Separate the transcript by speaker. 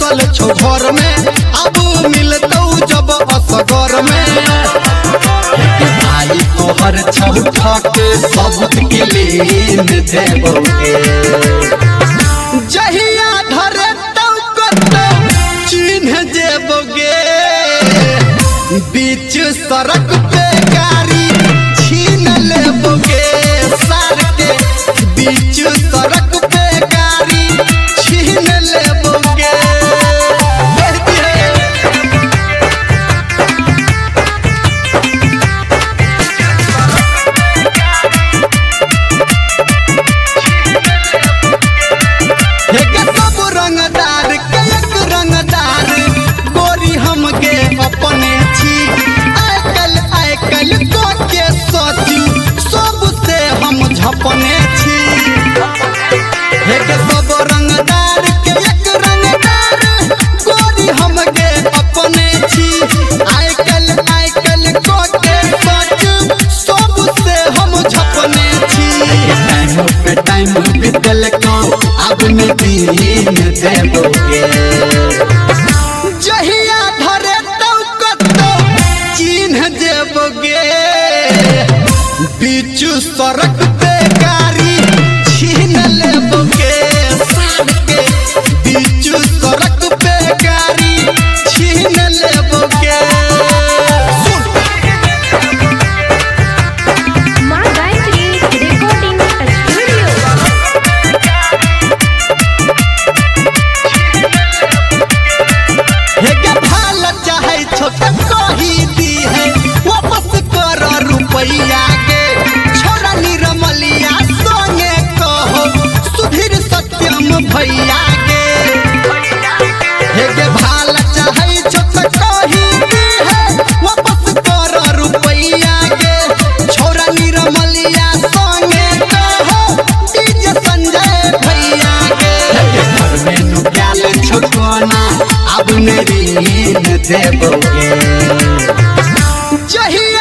Speaker 1: बसल छो घर में अब मिलतौ जब असगर में भाई तोहर छौठा के सबूत के लीन देबोगे जहिया धरे तौ कतो चिन्ह जेबोगे बीच सड़क पे गाड़ी छीन लेबोगे सार के बीच सड़क पे गाड़ी छीन लेबोगे सब रंगदार के एक रंगदार गोरी हमके अपने छी आइकल को के सोची सबसे हम झपने छी सब रंगदार के एक रंगदार गोरी हमके अपने छी आइकल को के सोच सबसे हम झपने छी टाइम बीतल को अब में दिन देबोगे जहिया धरे तौ कतो चिन्ह देबोगे बीच सड़क पे गाड़ी छीन लेबोगे साथ के बीच सड़क पे गाड़ी छीन लेबोगे कही दी है वापस कर रुपैया के छोरा निरमलिया संगे कहो सुधीर सत्यम भैया के भाल चाहे छोट कही दी है वापस कर रुपैया के छोरा निरमलिया संगे कहो डीजे संजय भैया के घर में नुकाल छोटना अब मेरी देबोगे जहिया